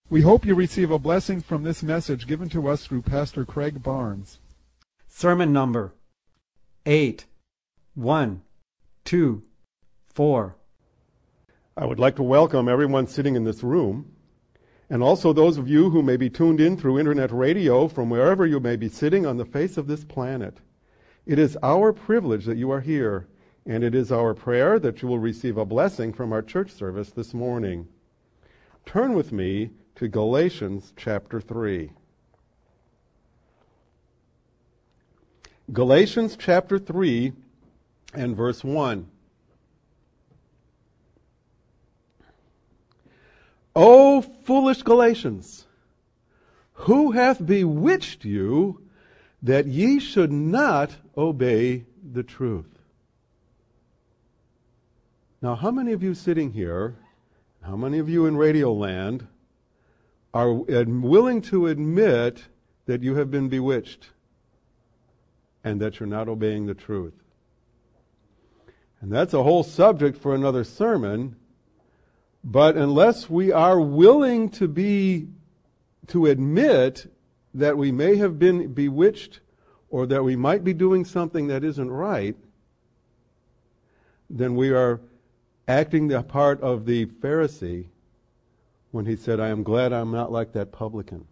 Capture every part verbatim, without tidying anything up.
We hope you receive a blessing from this message given to us through Pastor Craig Barnes. Sermon number eight, one, two, four. I would like to welcome everyone sitting in this room, and also those of you who may be tuned in through internet radio from wherever you may be sitting on the face of this planet. It is our privilege that you are here, and it is our prayer that you will receive a blessing from our church service this morning. Turn with me to Galatians chapter three. Galatians chapter three and verse one. O foolish Galatians, who hath bewitched you that ye should not obey the truth? Now, how many of you sitting here, how many of you in Radio Land are willing to admit that you have been bewitched and that you're not obeying the truth? And that's a whole subject for another sermon, but unless we are willing to be, to admit that we may have been bewitched or that we might be doing something that isn't right, then we are acting the part of the Pharisee when he said, I am glad I'm not like that publican.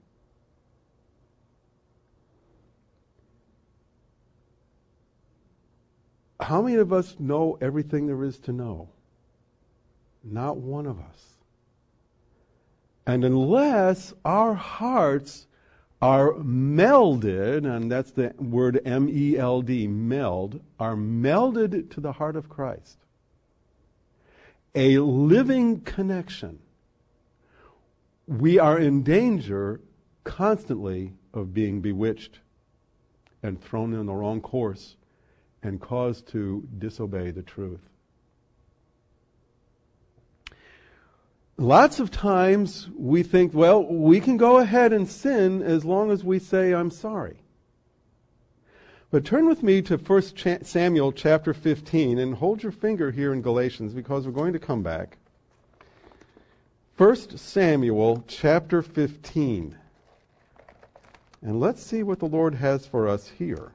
How many of us know everything there is to know? Not one of us. And unless our hearts are melded, and that's the word M E L D, meld, are melded to the heart of Christ, a living connection, we are in danger constantly of being bewitched and thrown in the wrong course and caused to disobey the truth. Lots of times we think, well, we can go ahead and sin as long as we say, I'm sorry. But turn with me to First Samuel chapter fifteen and hold your finger here in Galatians because we're going to come back. First Samuel chapter fifteen. And let's see what the Lord has for us here.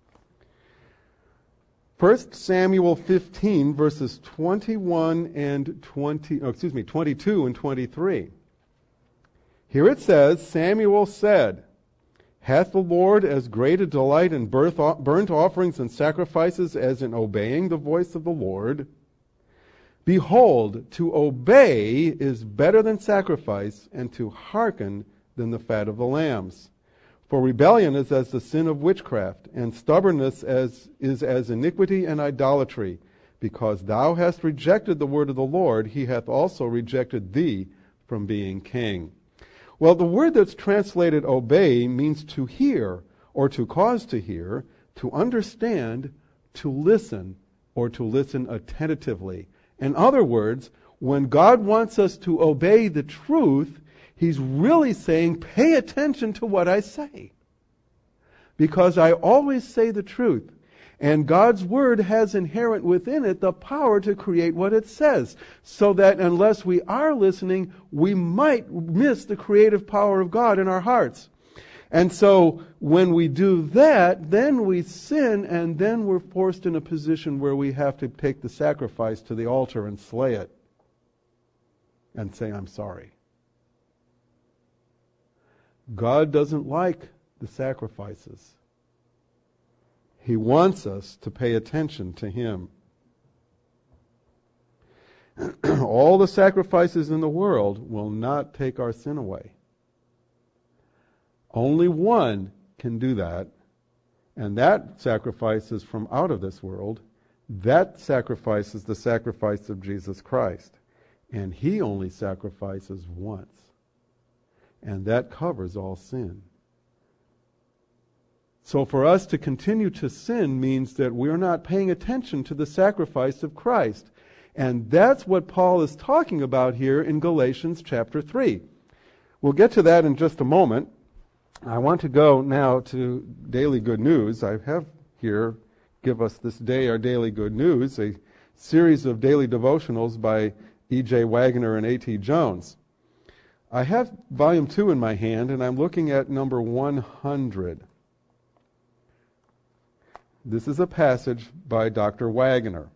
First Samuel fifteen, verses twenty-one and twenty, oh, excuse me, twenty-two and twenty-three. Here it says, Samuel said, Hath the Lord as great a delight in burnt offerings and sacrifices as in obeying the voice of the Lord? Behold, to obey is better than sacrifice, and to hearken than the fat of the lambs. For rebellion is as the sin of witchcraft, and stubbornness as is as iniquity and idolatry. Because thou hast rejected the word of the Lord, he hath also rejected thee from being king. Well, the word that's translated obey means to hear, or to cause to hear, to understand, to listen, or to listen attentively. In other words, when God wants us to obey the truth, he's really saying, pay attention to what I say. Because I always say the truth. And God's word has inherent within it the power to create what it says. So that unless we are listening, we might miss the creative power of God in our hearts. And so when we do that, then we sin, and then we're forced in a position where we have to take the sacrifice to the altar and slay it and say, I'm sorry. God doesn't like the sacrifices. He wants us to pay attention to him. All the sacrifices in the world will not take our sin away. Only one can do that, and that sacrifice is from out of this world. That sacrifice is the sacrifice of Jesus Christ, and he only sacrifices once, and that covers all sin. So for us to continue to sin means that we're not paying attention to the sacrifice of Christ, and that's what Paul is talking about here in Galatians chapter three. We'll get to that in just a moment. I want to go now to Daily Good News. I have here, give us this day our Daily Good News, a series of daily devotionals by E J Wagner and A T Jones. I have volume two in my hand, and I'm looking at number one hundred. This is a passage by Doctor Wagner.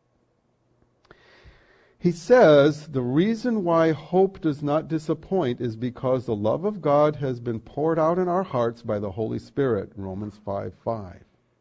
He says, the reason why hope does not disappoint is because the love of God has been poured out in our hearts by the Holy Spirit, Romans five five.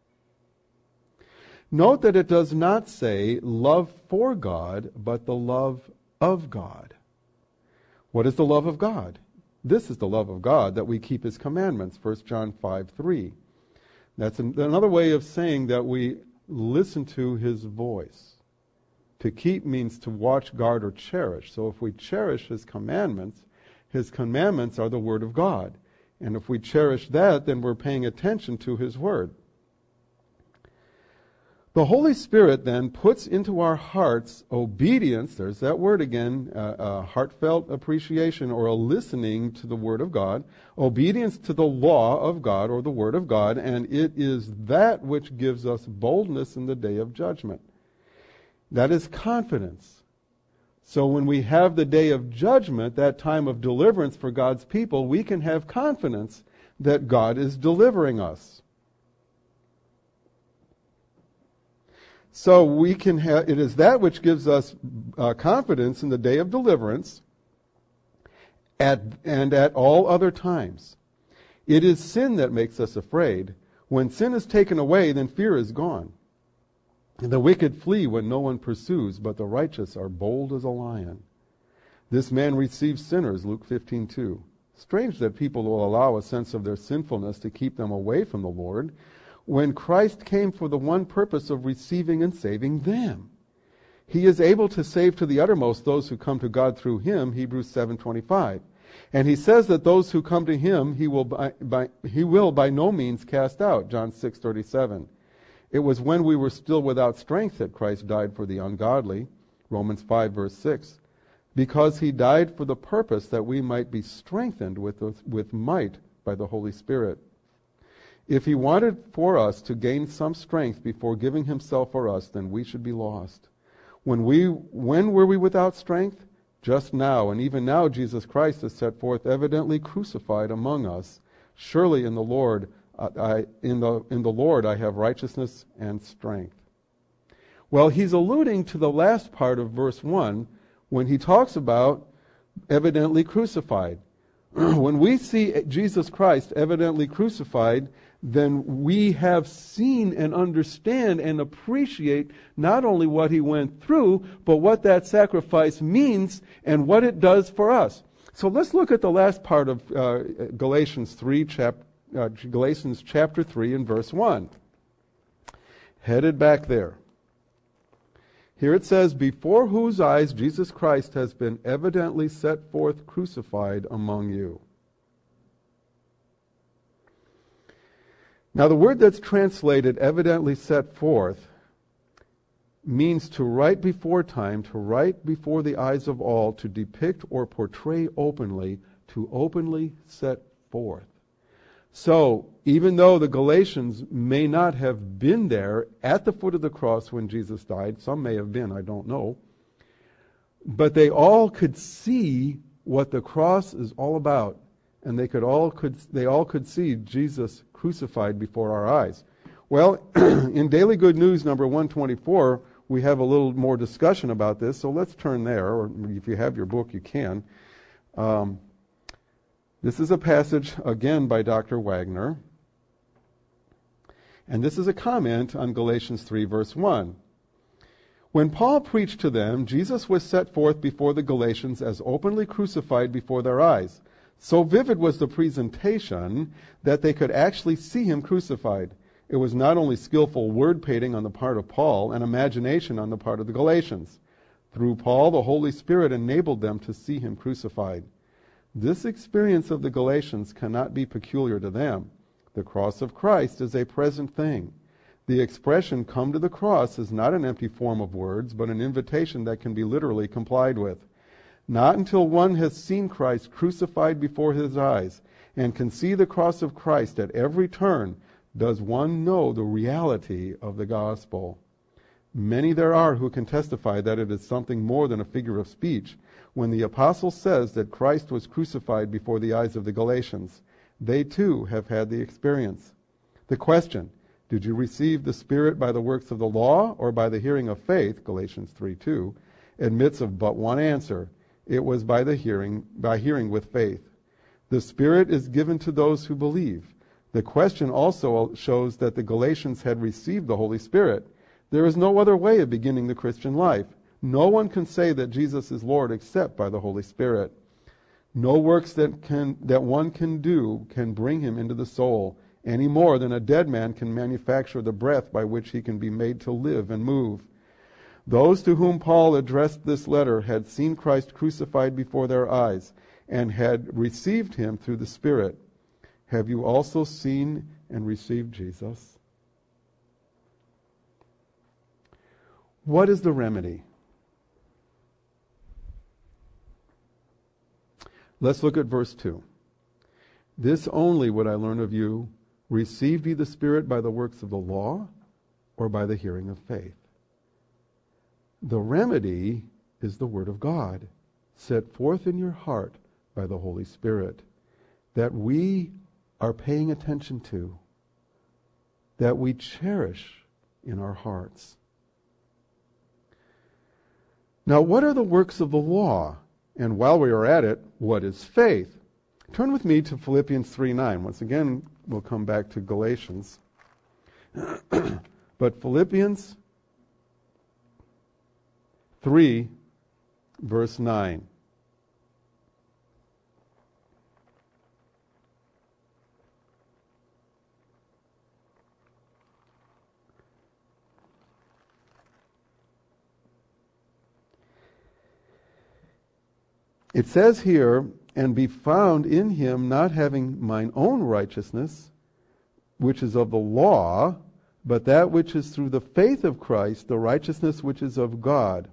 Note that it does not say love for God, but the love of God. What is the love of God? This is the love of God, that we keep His commandments, First John five three. That's an, another way of saying that we listen to His voice. To keep means to watch, guard, or cherish. So if we cherish His commandments, His commandments are the Word of God. And if we cherish that, then we're paying attention to His Word. The Holy Spirit then puts into our hearts obedience, there's that word again, uh, a heartfelt appreciation or a listening to the Word of God, obedience to the law of God or the Word of God, and it is that which gives us boldness in the day of judgment. That is confidence. So when we have the day of judgment, that time of deliverance for God's people, we can have confidence that God is delivering us. So we can have, it is that which gives us uh, confidence in the day of deliverance at, and at all other times. It is sin that makes us afraid. When sin is taken away, then fear is gone. And the wicked flee when no one pursues, but the righteous are bold as a lion. This man receives sinners, Luke fifteen two. Strange that people will allow a sense of their sinfulness to keep them away from the Lord, when Christ came for the one purpose of receiving and saving them. He is able to save to the uttermost those who come to God through Him, Hebrews seven twenty-five. And He says that those who come to Him, He will by, by, he will by no means cast out, John six thirty-seven. It was when we were still without strength that Christ died for the ungodly, Romans five verse six, because He died for the purpose that we might be strengthened with, with might by the Holy Spirit. If He wanted for us to gain some strength before giving Himself for us, then we should be lost. When we, when were we without strength? Just now, and even now Jesus Christ is set forth evidently crucified among us. Surely in the Lord, uh, I, in the in the Lord I have righteousness and strength. Well, he's alluding to the last part of verse one when he talks about evidently crucified. When we see Jesus Christ evidently crucified, then we have seen and understand and appreciate not only what He went through, but what that sacrifice means and what it does for us. So let's look at the last part of uh, Galatians three, chap- uh, Galatians chapter three and verse one. Headed back there. Here it says, before whose eyes Jesus Christ has been evidently set forth crucified among you. Now the word that's translated evidently set forth means to write before time, to write before the eyes of all, to depict or portray openly, to openly set forth. So, even though the Galatians may not have been there at the foot of the cross when Jesus died, some may have been, I don't know, but they all could see what the cross is all about, and they could all could they all could see Jesus crucified before our eyes. Well, in Daily Good News number one twenty-four, we have a little more discussion about this, so let's turn there, or if you have your book, you can. Um, This is a passage, again, by Doctor Wagner. And this is a comment on Galatians three, verse one. When Paul preached to them, Jesus was set forth before the Galatians as openly crucified before their eyes. So vivid was the presentation that they could actually see Him crucified. It was not only skillful word painting on the part of Paul and imagination on the part of the Galatians. Through Paul, the Holy Spirit enabled them to see Him crucified. This experience of the Galatians cannot be peculiar to them. The cross of Christ is a present thing. The expression, come to the cross, is not an empty form of words, but an invitation that can be literally complied with. Not until one has seen Christ crucified before his eyes and can see the cross of Christ at every turn does one know the reality of the gospel. Many there are who can testify that it is something more than a figure of speech, when the apostle says that Christ was crucified before the eyes of the Galatians, they too have had the experience. The question, did you receive the Spirit by the works of the law or by the hearing of faith, Galatians three two, admits of but one answer. It was by the hearing, by hearing with faith. The Spirit is given to those who believe. The question also shows that the Galatians had received the Holy Spirit. There is no other way of beginning the Christian life. No one can say that Jesus is Lord except by the Holy Spirit. No works that can that one can do can bring him into the soul, any more than a dead man can manufacture the breath by which he can be made to live and move. Those to whom Paul addressed this letter had seen Christ crucified before their eyes and had received him through the Spirit. Have you also seen and received Jesus? What is the remedy? Let's look at verse two. This only would I learn of you, received ye the Spirit by the works of the law or by the hearing of faith? The remedy is the Word of God, set forth in your heart by the Holy Spirit, that we are paying attention to, that we cherish in our hearts. Now, what are the works of the law? And while we are at it, what is faith? Turn with me to Philippians three nine. Once again, we'll come back to Galatians. But Philippians three, verse nine. It says here, and be found in him, not having mine own righteousness, which is of the law, but that which is through the faith of Christ, the righteousness which is of God.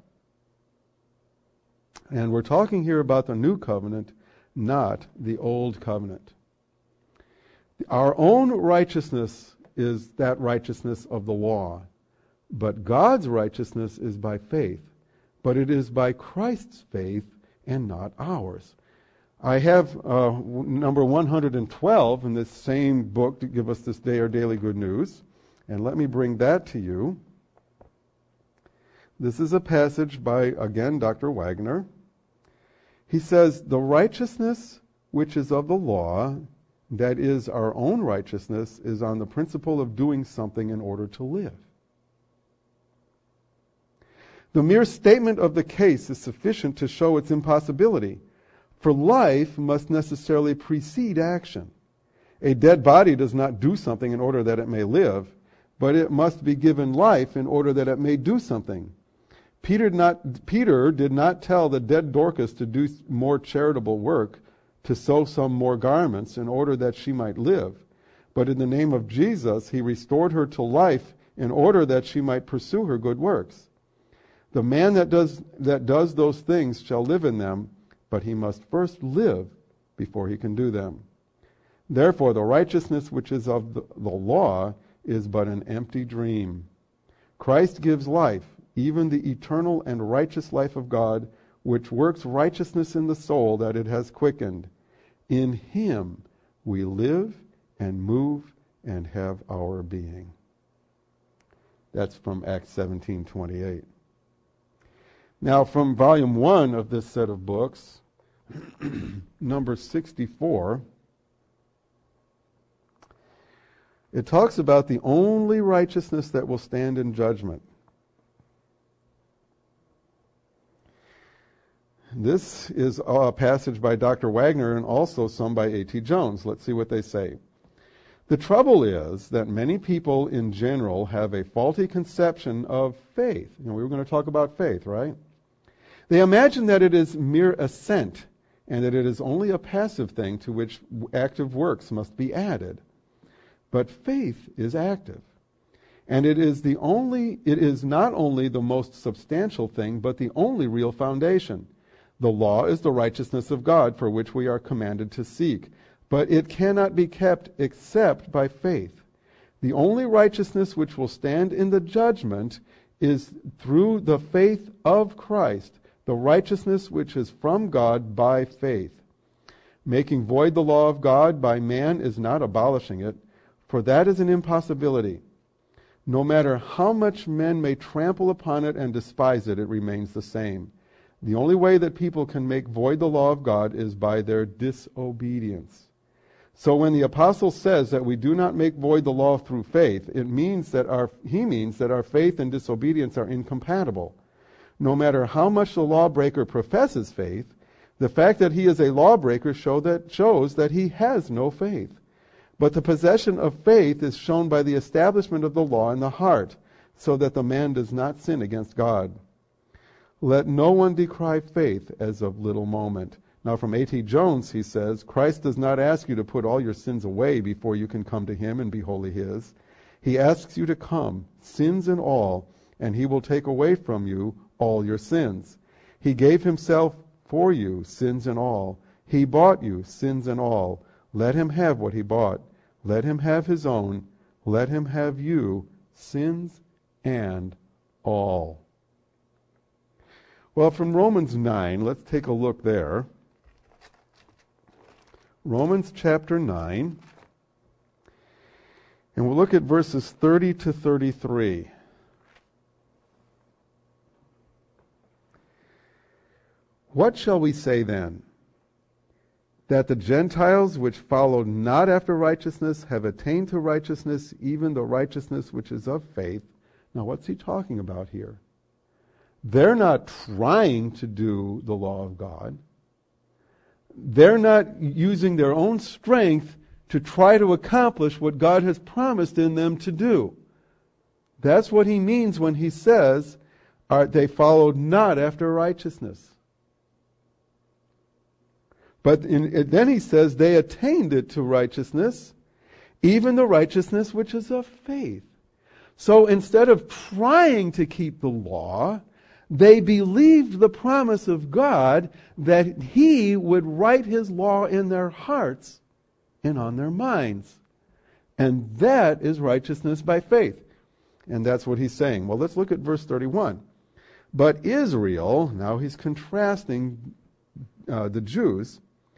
And we're talking here about the new covenant, not the old covenant. Our own righteousness is that righteousness of the law, but God's righteousness is by faith. But it is by Christ's faith and not ours. I have uh, number one hundred twelve in this same book to give us this day our daily good news. And let me bring that to you. This is a passage by, again, Doctor Wagner. He says, the righteousness which is of the law, that is our own righteousness, is on the principle of doing something in order to live. The mere statement of the case is sufficient to show its impossibility, for life must necessarily precede action. A dead body does not do something in order that it may live, but it must be given life in order that it may do something. Peter, not, Peter did not tell the dead Dorcas to do more charitable work, to sew some more garments in order that she might live, but in the name of Jesus he restored her to life in order that she might pursue her good works. The man that does that does those things shall live in them, but he must first live before he can do them. Therefore, the righteousness which is of the, the law is but an empty dream. Christ gives life, even the eternal and righteous life of God, which works righteousness in the soul that it has quickened. In him we live and move and have our being. That's from Acts seventeen twenty-eight. Now, from volume one of this set of books, number sixty-four, it talks about the only righteousness that will stand in judgment. This is a passage by Doctor Wagner and also some by A T Jones. Let's see what they say. The trouble is that many people in general have a faulty conception of faith. You know, we were going to talk about faith, right? They imagine that it is mere assent and that it is only a passive thing to which active works must be added. But faith is active. And it is the only it is not only the most substantial thing, but the only real foundation. The law is the righteousness of God for which we are commanded to seek, but it cannot be kept except by faith. The only righteousness which will stand in the judgment is through the faith of Christ, the righteousness which is from God by faith. Making void the law of God by man is not abolishing it, for that is an impossibility. No matter how much men may trample upon it and despise it, it remains the same. The only way that people can make void the law of God is by their disobedience. So when the apostle says that we do not make void the law through faith, it means that our he means that our faith and disobedience are incompatible. No matter how much the lawbreaker professes faith, the fact that he is a lawbreaker show that, shows that he has no faith. But the possession of faith is shown by the establishment of the law in the heart, so that the man does not sin against God. Let no one decry faith as of little moment. Now from A T Jones, he says, Christ does not ask you to put all your sins away before you can come to him and be wholly his. He asks you to come, sins and all, and he will take away from you all your sins. He gave himself for you, sins and all. He bought you, sins and all. Let him have what he bought. Let him have his own. Let him have you, sins and all. Well, from Romans nine, let's take a look there. Romans chapter nine. And we'll look at verses thirty to thirty-three. What shall we say then? That the Gentiles which followed not after righteousness have attained to righteousness, even the righteousness which is of faith. Now what's he talking about here? They're not trying to do the law of God. They're not using their own strength to try to accomplish what God has promised in them to do. That's what he means when he says, are, they followed not after righteousness. But in, then he says they attained it to righteousness, even the righteousness which is of faith. So instead of trying to keep the law, they believed the promise of God that he would write his law in their hearts and on their minds. And that is righteousness by faith. And that's what he's saying. Well, let's look at verse thirty-one. But Israel, now he's contrasting uh, the Jews.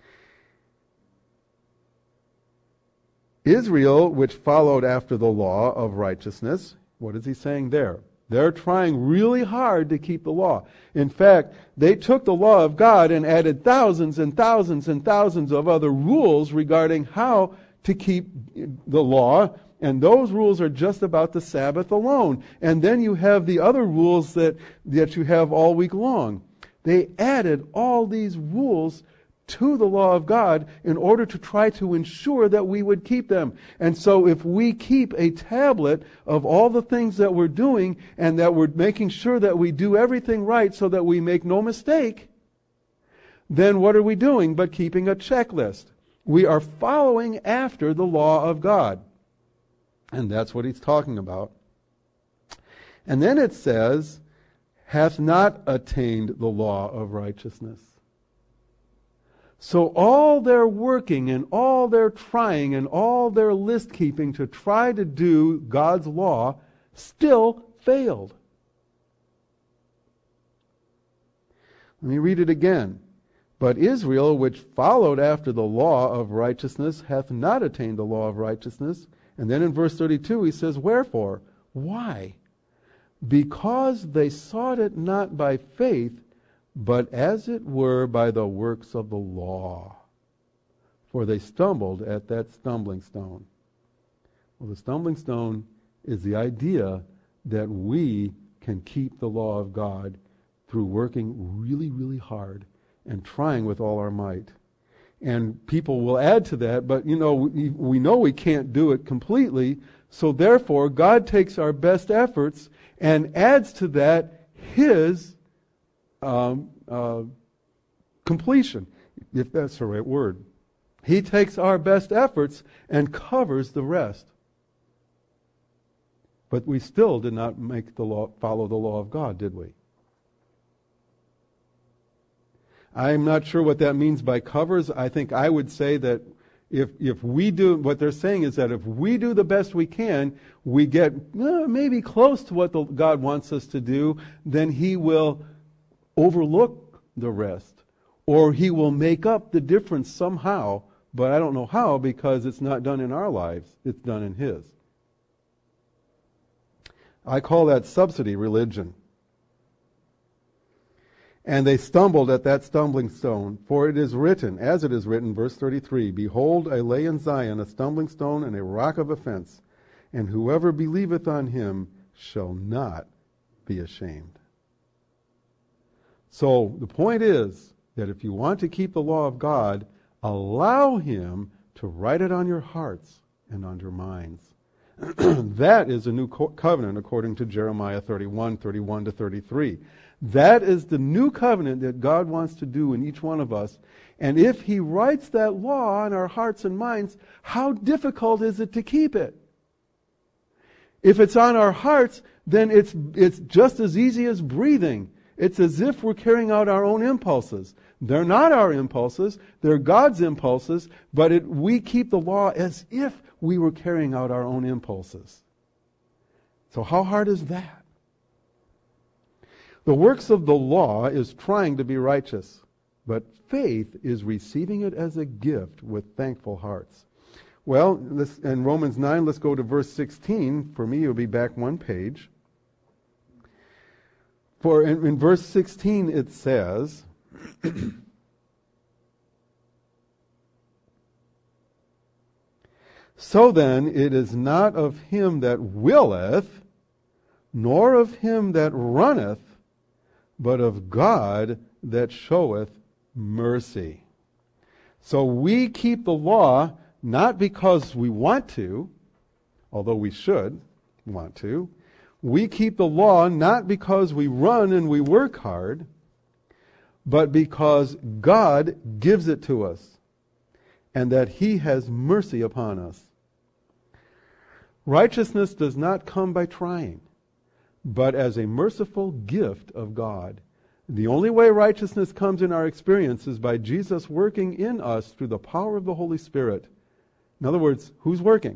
Israel, which followed after the law of righteousness, what is he saying there? They're trying really hard to keep the law. In fact, they took the law of God and added thousands and thousands and thousands of other rules regarding how to keep the law, and those rules are just about the Sabbath alone. And then you have the other rules that, that you have all week long. They added all these rules to the law of God in order to try to ensure that we would keep them. And so if we keep a tablet of all the things that we're doing and that we're making sure that we do everything right so that we make no mistake, then what are we doing but keeping a checklist? We are following after the law of God. And that's what he's talking about. And then it says, hath not attained the law of righteousness. So all their working and all their trying and all their list keeping to try to do God's law still failed. Let me read it again. But Israel, which followed after the law of righteousness, hath not attained the law of righteousness. And then in verse thirty-two he says, wherefore? Why? Because they sought it not by faith, but as it were by the works of the law. For they stumbled at that stumbling stone. Well, the stumbling stone is the idea that we can keep the law of God through working really, really hard and trying with all our might. And people will add to that, but you know, we, we know we can't do it completely, so therefore God takes our best efforts and adds to that His Um, uh, completion, if that's the right word. He takes our best efforts and covers the rest. But we still did not make the law, follow the law of God, did we? I'm not sure what that means by covers. I think I would say that if if we do, what they're saying is that if we do the best we can, we get uh, maybe close to what the, God wants us to do, then He will overlook the rest. Or he will make up the difference somehow, but I don't know how, because it's not done in our lives. It's done in his. I call that subsidy religion. And they stumbled at that stumbling stone, for it is written, as it is written, verse thirty-three, Behold, I lay in Zion a stumbling stone and a rock of offense, and whoever believeth on him shall not be ashamed. So the point is that if you want to keep the law of God, allow him to write it on your hearts and on your minds. That is a new co- covenant according to Jeremiah thirty-one, thirty-one to thirty-three. That is the new covenant that God wants to do in each one of us. And if he writes that law on our hearts and minds, how difficult is it to keep it? If it's on our hearts, then it's it's just as easy as breathing. It's as if we're carrying out our own impulses. They're not our impulses, they're God's impulses, but it, we keep the law as if we were carrying out our own impulses. So how hard is that? The works of the law is trying to be righteous, but faith is receiving it as a gift with thankful hearts. Well, this, in Romans nine, let's go to verse sixteen. For me, you'll be back one page. For in, in verse sixteen it says, So then it is not of him that willeth, nor of him that runneth, but of God that showeth mercy. So we keep the law not because we want to, although we should want to. We keep the law not because we run and we work hard, but because God gives it to us, and that he has mercy upon us. Righteousness does not come by trying, but as a merciful gift of God. The only way righteousness comes in our experience is by Jesus working in us through the power of the Holy Spirit. In other words, who's working?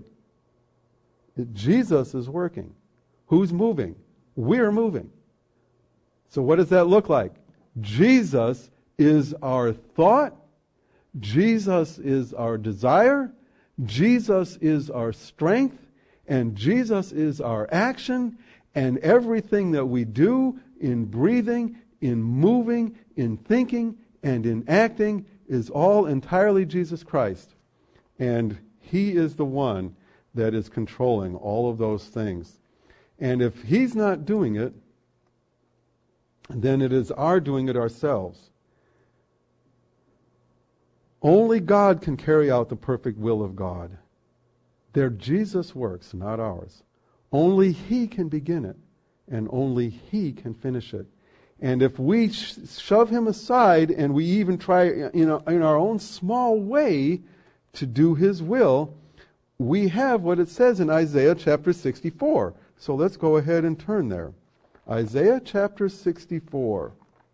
Jesus is working. Who's moving? We're moving. So what does that look like? Jesus is our thought. Jesus is our desire. Jesus is our strength. And Jesus is our action. And everything that we do in breathing, in moving, in thinking, and in acting is all entirely Jesus Christ. And he is the one that is controlling all of those things. And if he's not doing it, then it is our doing it ourselves. Only God can carry out the perfect will of God. They're Jesus' works, not ours. Only he can begin it, and only he can finish it. And if we sh- shove him aside and we even try in, a, in our own small way to do his will, we have what it says in Isaiah chapter sixty-four. So let's go ahead and turn there. Isaiah chapter sixty-four.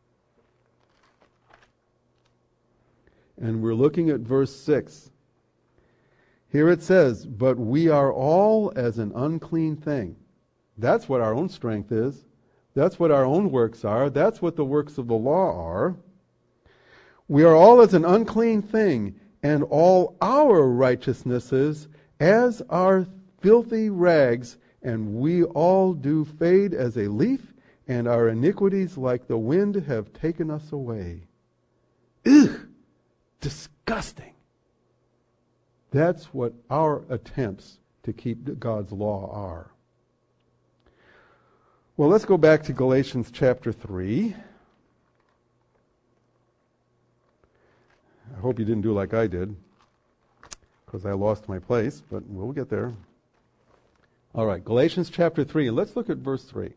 And we're looking at verse six. Here it says, But we are all as an unclean thing. That's what our own strength is. That's what our own works are. That's what the works of the law are. We are all as an unclean thing, and all our righteousnesses as our filthy rags, and we all do fade as a leaf, and our iniquities like the wind have taken us away. Ugh! Disgusting. That's what our attempts to keep God's law are. Well, let's go back to Galatians chapter three. I hope you didn't do like I did, because I lost my place, but we'll get there. All right, Galatians chapter three, and let's look at verse three.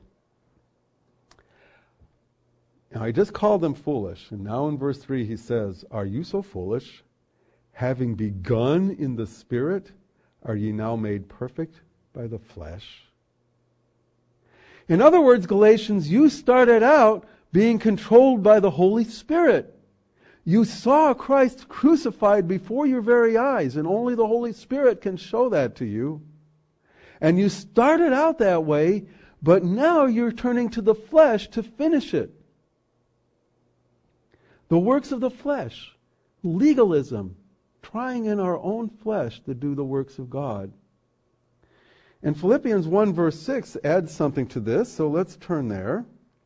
Now, I just called them foolish, and now in verse three he says, Are you so foolish? Having begun in the Spirit, are ye now made perfect by the flesh? In other words, Galatians, you started out being controlled by the Holy Spirit. You saw Christ crucified before your very eyes, and only the Holy Spirit can show that to you. And you started out that way, but now you're turning to the flesh to finish it. The works of the flesh, legalism, trying in our own flesh to do the works of God. And Philippians one verse six adds something to this, so let's turn there.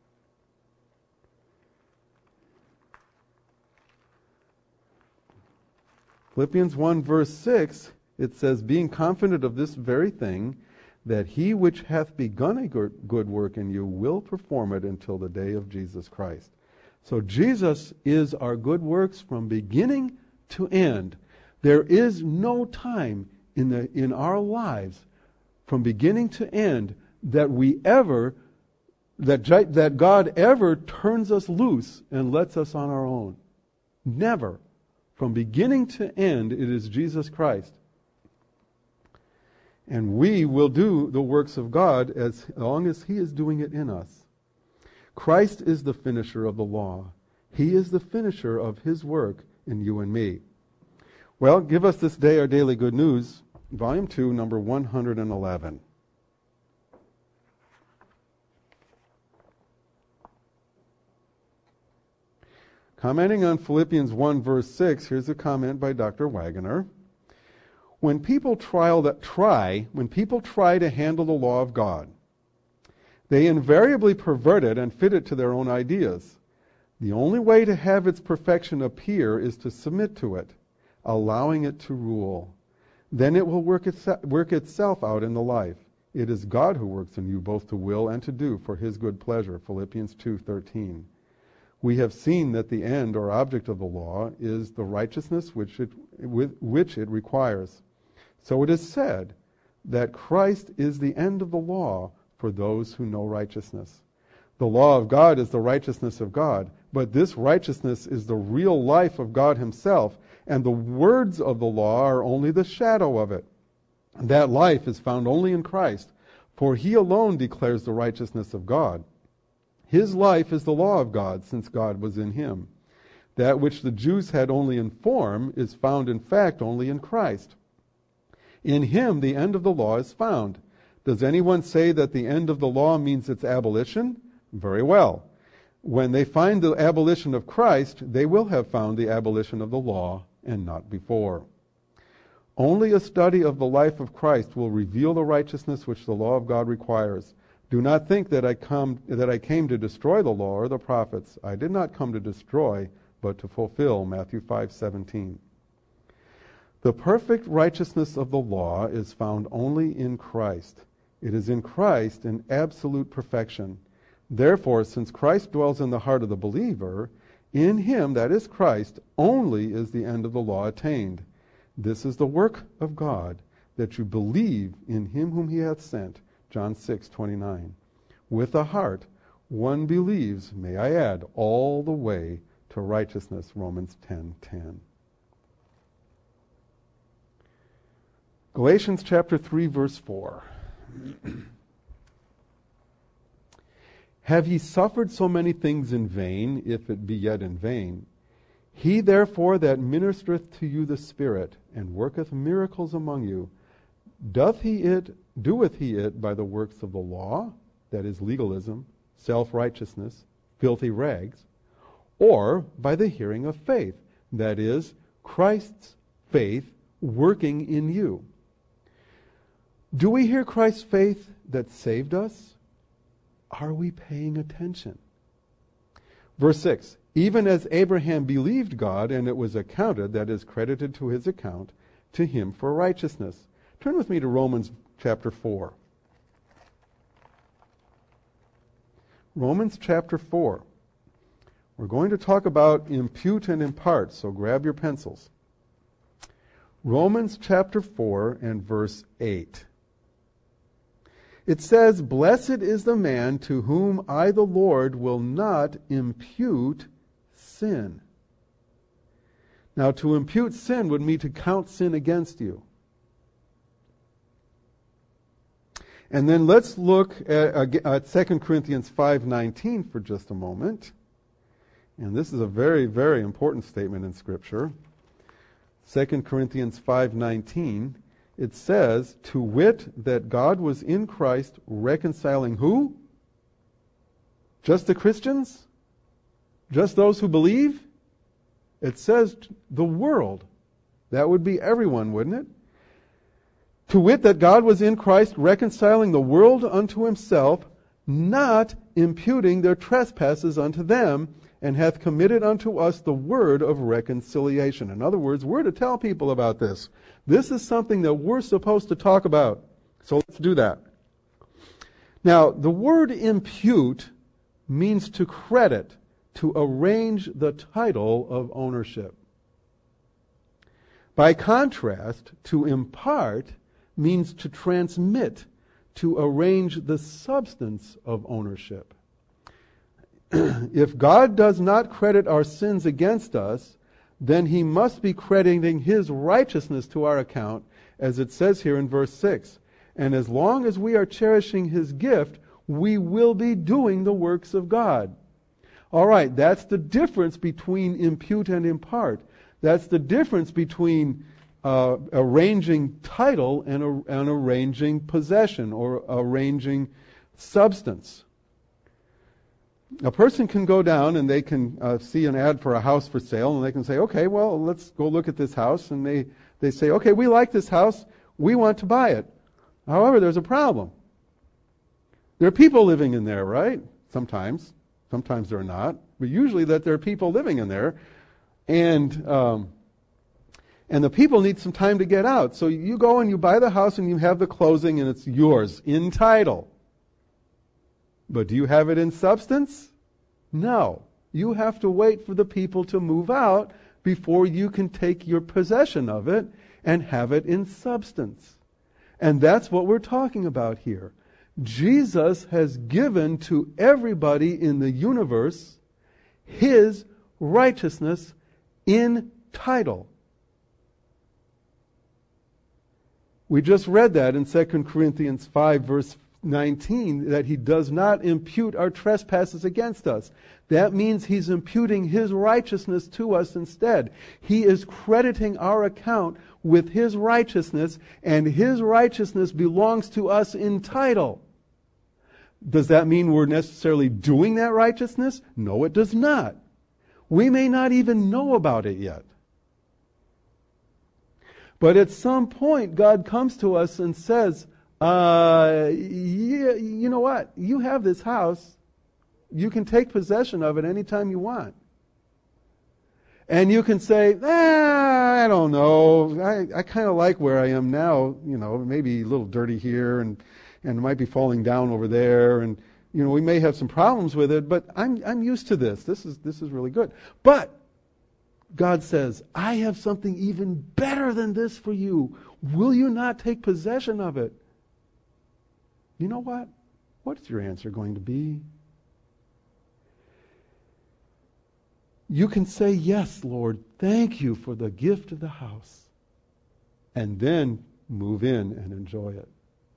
Philippians one verse six, it says, being confident of this very thing, that he which hath begun a good work in you will perform it until the day of Jesus Christ. So Jesus is our good works from beginning to end. There is no time in the in our lives from beginning to end that we ever, that, that God ever turns us loose and lets us on our own. Never. From beginning to end, it is Jesus Christ. And we will do the works of God as long as He is doing it in us. Christ is the finisher of the law. He is the finisher of His work in you and me. Well, give us this day our daily good news, Volume two, number one hundred eleven. Commenting on Philippians one, verse six, here's a comment by Doctor Wagoner. When people try, that try, when people try to handle the law of God, they invariably pervert it and fit it to their own ideas. The only way to have its perfection appear is to submit to it, allowing it to rule. Then it will work, itse- work itself out in the life. It is God who works in you both to will and to do for His good pleasure, Philippians two thirteen. We have seen that the end or object of the law is the righteousness which it, with, which it requires. So it is said that Christ is the end of the law for those who know righteousness. The law of God is the righteousness of God, but this righteousness is the real life of God Himself, and the words of the law are only the shadow of it. That life is found only in Christ, for He alone declares the righteousness of God. His life is the law of God, since God was in Him. That which the Jews had only in form is found in fact only in Christ. In Him the end of the law is found. Does anyone say that the end of the law means its abolition? Very well. When they find the abolition of Christ, they will have found the abolition of the law, and not before. Only a study of the life of Christ will reveal the righteousness which the law of God requires. Do not think that I come that I came to destroy the law or the prophets. I did not come to destroy, but to fulfill. Matthew five seventeen. The perfect righteousness of the law is found only in Christ. It is in Christ in absolute perfection. Therefore, since Christ dwells in the heart of the believer, in Him, that is Christ, only is the end of the law attained. This is the work of God, that you believe in Him whom He hath sent. John six twenty-nine. With the heart, one believes, may I add, all the way to righteousness. Romans ten ten. Galatians chapter three, verse four. Have ye suffered so many things in vain, if it be yet in vain? He therefore that ministereth to you the Spirit, and worketh miracles among you, doth he it, doeth he it by the works of the law, that is legalism, self-righteousness, filthy rags, or by the hearing of faith, that is Christ's faith working in you? Do we hear Christ's faith that saved us? Are we paying attention? Verse six, even as Abraham believed God, and it was accounted, that is credited to his account, to him for righteousness. Turn with me to Romans chapter four. Romans chapter four. We're going to talk about impute and impart, so grab your pencils. Romans chapter four and verse eight. It says, blessed is the man to whom I, the Lord, will not impute sin. Now, to impute sin would mean to count sin against you. And then let's look at, at Second Corinthians five nineteen for just a moment. And this is a very, very important statement in Scripture. Second Corinthians five nineteen. It says, to wit, that God was in Christ reconciling who? Just the Christians? Just those who believe? It says the world. That would be everyone, wouldn't it? To wit, that God was in Christ reconciling the world unto himself, not imputing their trespasses unto them, and hath committed unto us the word of reconciliation. In other words, we're to tell people about this. This is something that we're supposed to talk about. So let's do that. Now, the word impute means to credit, to arrange the title of ownership. By contrast, to impart means to transmit, to arrange the substance of ownership. If God does not credit our sins against us, then he must be crediting his righteousness to our account, as it says here in verse six. And as long as we are cherishing his gift, we will be doing the works of God. All right, that's the difference between impute and impart. That's the difference between uh, arranging title and, uh, and arranging possession or arranging substance. A person can go down and they can uh, see an ad for a house for sale, and they can say, okay, well, let's go look at this house. And they, they say, okay, we like this house. We want to buy it. However, there's a problem. There are people living in there, right? Sometimes. Sometimes there are not. But usually that there are people living in there. And um, and the people need some time to get out. So you go and you buy the house and you have the closing and it's yours in title. But do you have it in substance? No. You have to wait for the people to move out before you can take your possession of it and have it in substance. And that's what we're talking about here. Jesus has given to everybody in the universe his righteousness in title. We just read that in Second Corinthians five, verse nineteen, that he does not impute our trespasses against us. That means he's imputing his righteousness to us instead. He is crediting our account with his righteousness, and his righteousness belongs to us in title. Does that mean we're necessarily doing that righteousness? No, it does not. We may not even know about it yet. But at some point, God comes to us and says, uh, yeah, you know what? You have this house. You can take possession of it anytime you want. And you can say, ah, I don't know. I, I kind of like where I am now. You know, maybe a little dirty here and, and it might be falling down over there. And, you know, we may have some problems with it, but I'm, I'm used to this. This is, this is really good. But God says, I have something even better than this for you. Will you not take possession of it? You know what? What's your answer going to be? You can say, yes, Lord, thank you for the gift of the house. And then move in and enjoy it.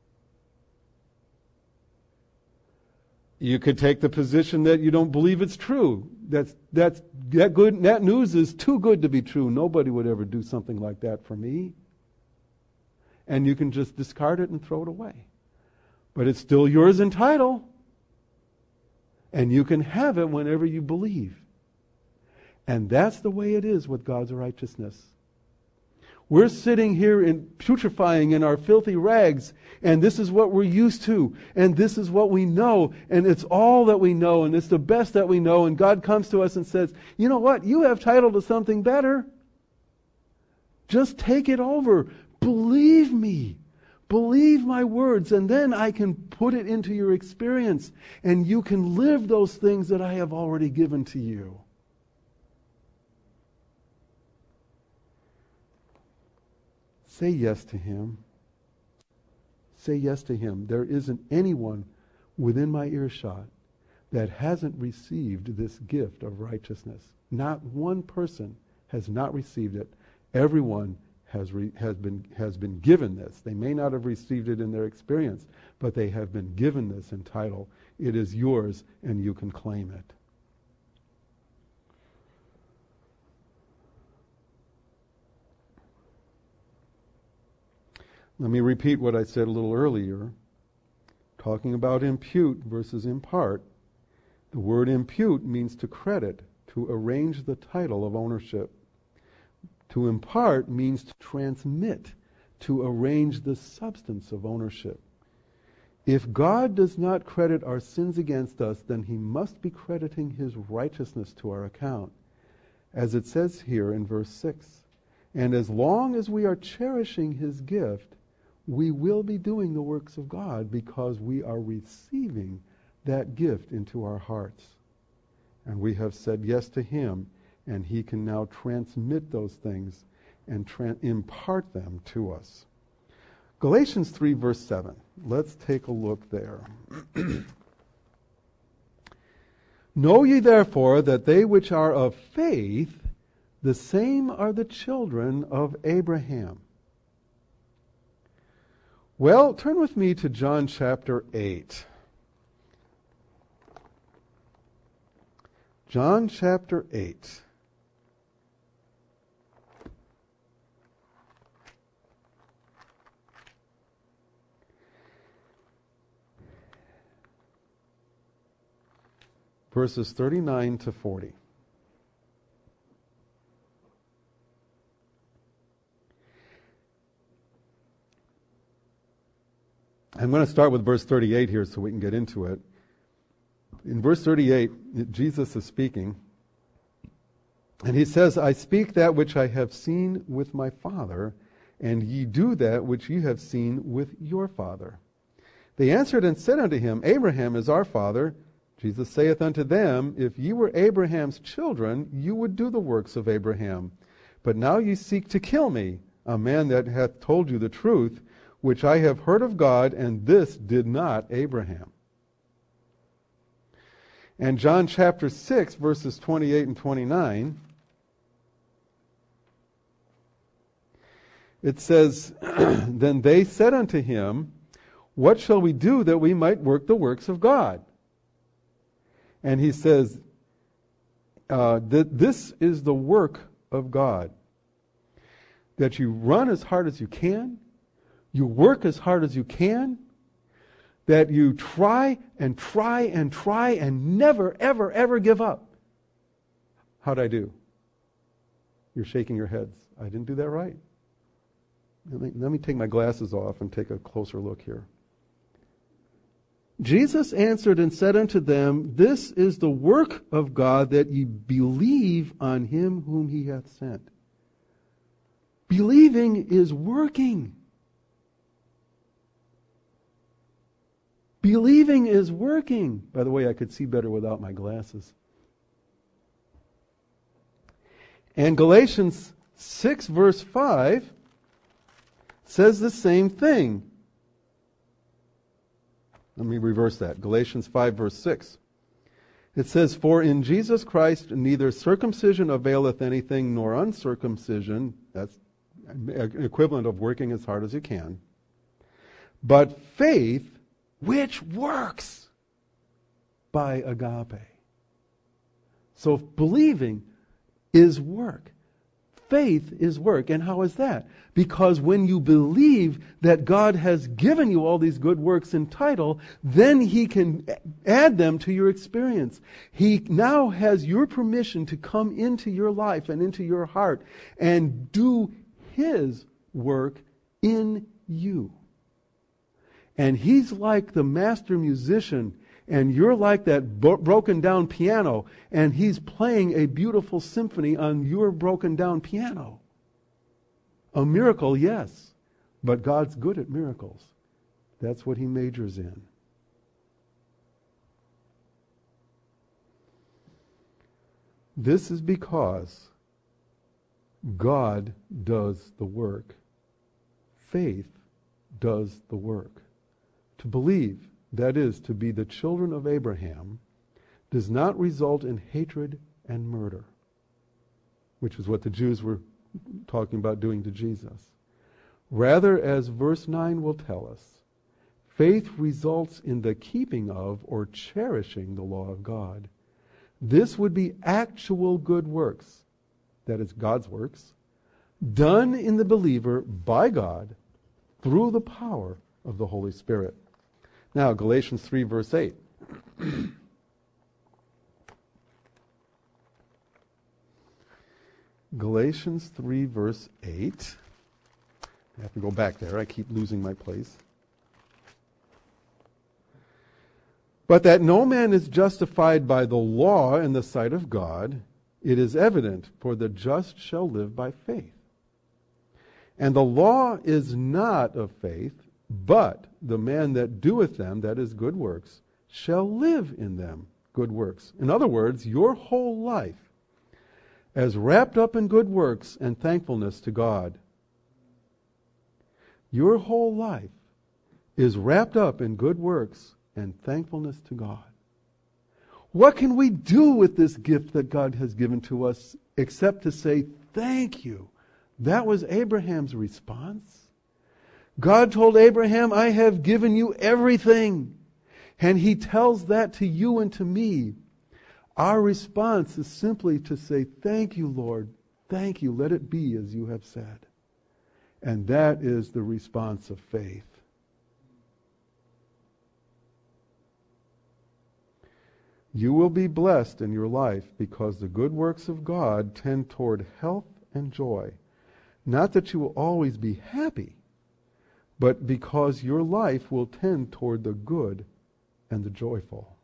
You could take the position that you don't believe it's true. That's, that's, that, good, that news is too good to be true. Nobody would ever do something like that for me. And you can just discard it and throw it away. But it's still yours in title. And you can have it whenever you believe. And that's the way it is with God's righteousness. We're sitting here in putrefying in our filthy rags, and this is what we're used to, and this is what we know, and it's all that we know, and it's the best that we know, and God comes to us and says, you know what? You have title to something better. Just take it over. Believe me. Believe my words, and then I can put it into your experience, and you can live those things that I have already given to you. Say yes to him. Say yes to him. There isn't anyone within my earshot that hasn't received this gift of righteousness. Not one person has not received it. Everyone has re, has been has been given this. They may not have received it in their experience, but they have been given this in title. It is yours, and you can claim it. Let me repeat what I said a little earlier, talking about impute versus impart. The word impute means to credit, to arrange the title of ownership. To impart means to transmit, to arrange the substance of ownership. If God does not credit our sins against us, then he must be crediting his righteousness to our account, as it says here in verse six. And as long as we are cherishing his gift, we will be doing the works of God because we are receiving that gift into our hearts. And we have said yes to him, and he can now transmit those things and tra- impart them to us. Galatians three, verse seven. Let's take a look there. Know ye therefore that they which are of faith, the same are the children of Abraham. Well, turn with me to John chapter eight. John chapter eight. Verses thirty-nine to forty. I'm going to start with verse thirty-eight here so we can get into it. In verse thirty-eight, Jesus is speaking, and he says, I speak that which I have seen with my Father, and ye do that which ye have seen with your father. They answered and said unto him, Abraham is our father. Jesus saith unto them, If ye were Abraham's children, you would do the works of Abraham. But now ye seek to kill me, a man that hath told you the truth, which I have heard of God, and this did not Abraham. And John chapter six, verses twenty-eight and twenty-nine, it says, Then they said unto him, What shall we do that we might work the works of God? And he says, uh, that this is the work of God, that you run as hard as you can, you work as hard as you can, that you try and try and try and never, ever, ever give up. How'd I do? You're shaking your heads. I didn't do that right. Let me, let me take my glasses off and take a closer look here. Jesus answered and said unto them, This is the work of God, that ye believe on him whom he hath sent. Believing is working. Believing is working. By the way, I could see better without my glasses. And Galatians six, verse five says the same thing. Let me reverse that. Galatians five, verse six. It says, For in Jesus Christ neither circumcision availeth anything, nor uncircumcision, that's an equivalent of working as hard as you can, but faith which works by agape. So believing is work. Faith is work. And how is that? Because when you believe that God has given you all these good works in title, then he can add them to your experience. He now has your permission to come into your life and into your heart and do his work in you. And he's like the master musician, and you're like that bo- broken down piano, and he's playing a beautiful symphony on your broken down piano. A miracle, yes, but God's good at miracles. That's what he majors in. This is because God does the work. Faith does the work. To believe, that is, to be the children of Abraham, does not result in hatred and murder, which is what the Jews were talking about doing to Jesus. Rather, as verse nine will tell us, faith results in the keeping of or cherishing the law of God. This would be actual good works, that is, God's works, done in the believer by God through the power of the Holy Spirit. Now, Galatians three, verse eight. Galatians three, verse eight. I have to go back there. I keep losing my place. But that no man is justified by the law in the sight of God, it is evident, for the just shall live by faith. And the law is not of faith, but the man that doeth them, that is good works, shall live in them, good works. In other words, your whole life, as wrapped up in good works and thankfulness to God, your whole life is wrapped up in good works and thankfulness to God. What can we do with this gift that God has given to us except to say, thank you? That was Abraham's response. God told Abraham, I have given you everything. And he tells that to you and to me. Our response is simply to say, thank you, Lord. Thank you. Let it be as you have said. And that is the response of faith. You will be blessed in your life because the good works of God tend toward health and joy. Not that you will always be happy, but because your life will tend toward the good and the joyful.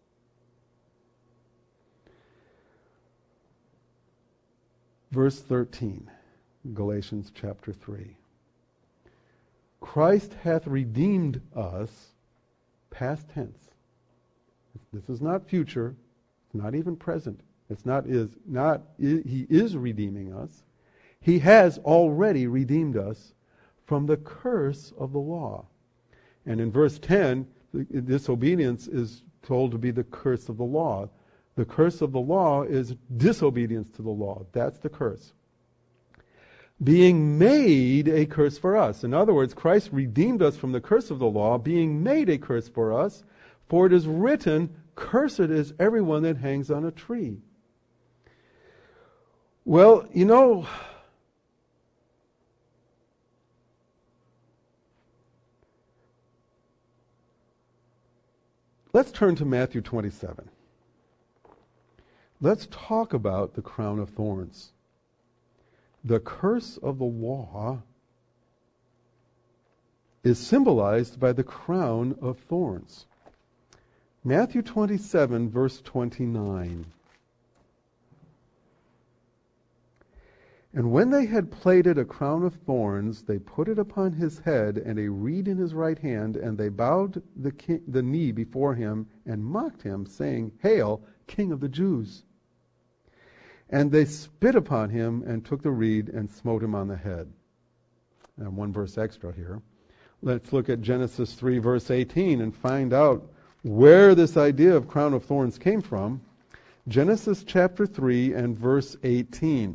Verse thirteen, Galatians chapter three. Christ hath redeemed us, past tense. This is not future, not even present. It's not is not he is redeeming us. He has already redeemed us from the curse of the law. And in verse ten, disobedience is told to be the curse of the law. The curse of the law is disobedience to the law. That's the curse. Being made a curse for us. In other words, Christ redeemed us from the curse of the law, being made a curse for us. For it is written, cursed is everyone that hangs on a tree. Well, you know, let's turn to Matthew twenty-seven. Let's talk about the crown of thorns. The curse of the law is symbolized by the crown of thorns. Matthew twenty-seven, verse twenty-nine. And when they had plaited a crown of thorns, they put it upon his head, and a reed in his right hand, and they bowed the, king, the knee before him, and mocked him, saying, Hail, King of the Jews! And they spit upon him, and took the reed, and smote him on the head. And one verse extra here. Let's look at Genesis three, verse eighteen, and find out where this idea of crown of thorns came from. Genesis chapter three and verse eighteen.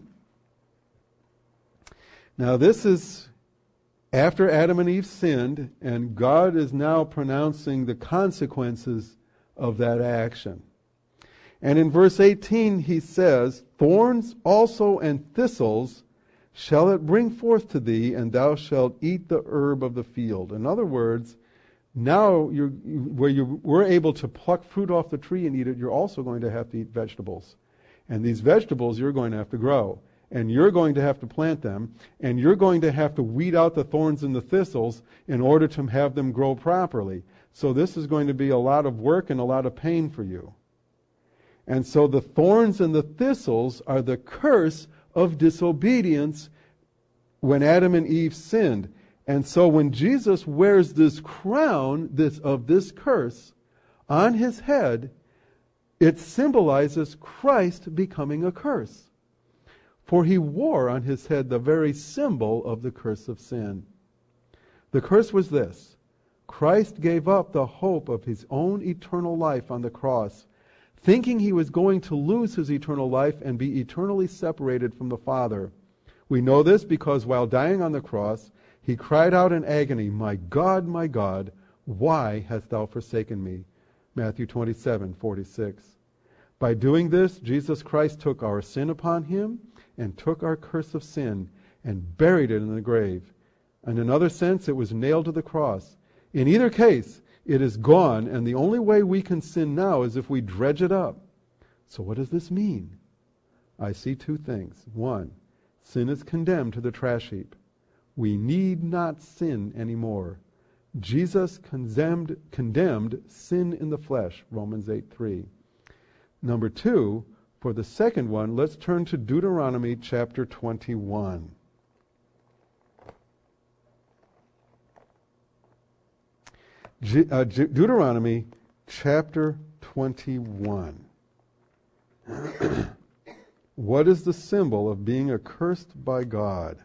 Now this is after Adam and Eve sinned, and God is now pronouncing the consequences of that action. And in verse eighteen he says, Thorns also and thistles shall it bring forth to thee, and thou shalt eat the herb of the field. In other words, now you're, where you were able to pluck fruit off the tree and eat it, you're also going to have to eat vegetables. And these vegetables you're going to have to grow. And you're going to have to plant them. And you're going to have to weed out the thorns and the thistles in order to have them grow properly. So this is going to be a lot of work and a lot of pain for you. And so the thorns and the thistles are the curse of disobedience when Adam and Eve sinned. And so when Jesus wears this crown this of this curse on his head, it symbolizes Christ becoming a curse. For he wore on his head the very symbol of the curse of sin. The curse was this: Christ gave up the hope of his own eternal life on the cross, thinking he was going to lose his eternal life and be eternally separated from the Father. We know this because while dying on the cross, he cried out in agony, My God, my God, why hast thou forsaken me? Matthew twenty-seven, forty-six. By doing this, Jesus Christ took our sin upon him and took our curse of sin and buried it in the grave. In another sense, it was nailed to the cross. In either case, it is gone, and the only way we can sin now is if we dredge it up. So what does this mean? I see two things. One, Sin is condemned to the trash heap. We need not sin anymore. Jesus condemned, condemned sin in the flesh, Romans eight three. Number two, for the second one, let's turn to Deuteronomy chapter twenty-one. Ge- uh, Ge- Deuteronomy chapter twenty-one. What is the symbol of being accursed by God?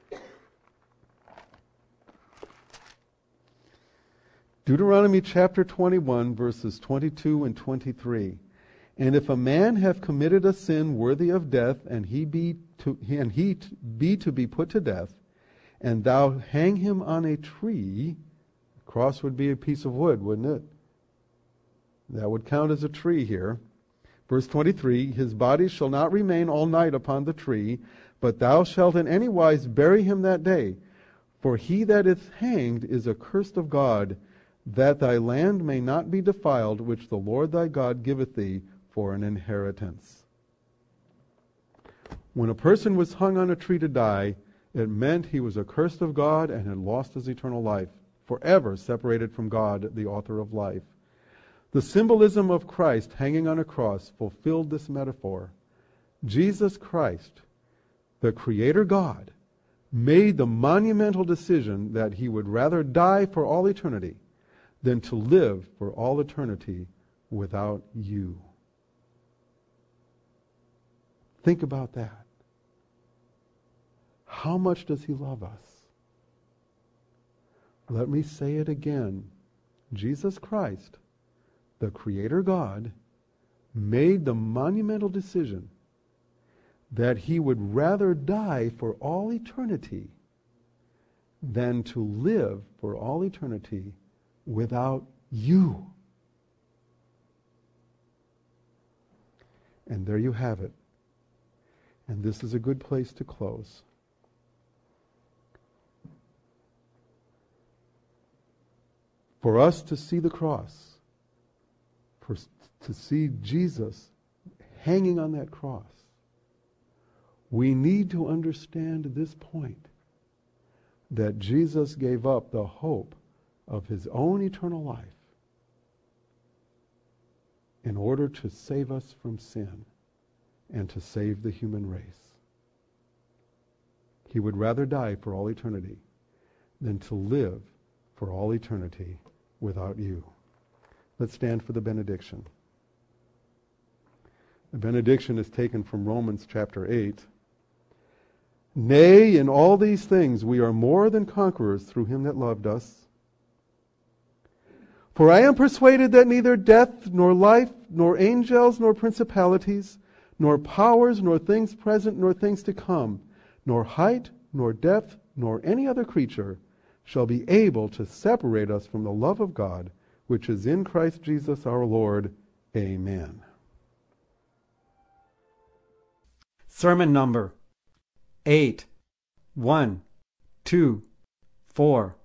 Deuteronomy chapter twenty-one, verses twenty-two and twenty-three. And if a man have committed a sin worthy of death, and he be to, and he t- be to be put to death, and thou hang him on a tree, a cross would be a piece of wood, wouldn't it? That would count as a tree here. Verse twenty-three, his body shall not remain all night upon the tree, but thou shalt in any wise bury him that day. For he that is hanged is accursed of God, that thy land may not be defiled, which the Lord thy God giveth thee for an inheritance. When a person was hung on a tree to die, it meant he was accursed of God and had lost his eternal life, forever separated from God, the author of life. The symbolism of Christ hanging on a cross fulfilled this metaphor. Jesus Christ, the Creator God, made the monumental decision that he would rather die for all eternity than to live for all eternity without you. Think about that. How much does he love us? Let me say it again. Jesus Christ, the Creator God, made the monumental decision that he would rather die for all eternity than to live for all eternity without you. And there you have it. And this is a good place to close. For us to see the cross, for to see Jesus hanging on that cross, we need to understand this point, that Jesus gave up the hope of his own eternal life in order to save us from sin and to save the human race. He would rather die for all eternity than to live for all eternity without you. Let's stand for the benediction. The benediction is taken from Romans chapter eight. Nay, in all these things we are more than conquerors through him that loved us. For I am persuaded that neither death, nor life, nor angels, nor principalities, nor powers, nor things present, nor things to come, nor height, nor depth, nor any other creature shall be able to separate us from the love of God, which is in Christ Jesus our Lord. Amen. Sermon number eight, one, two, four.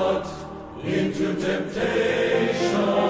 into temptation.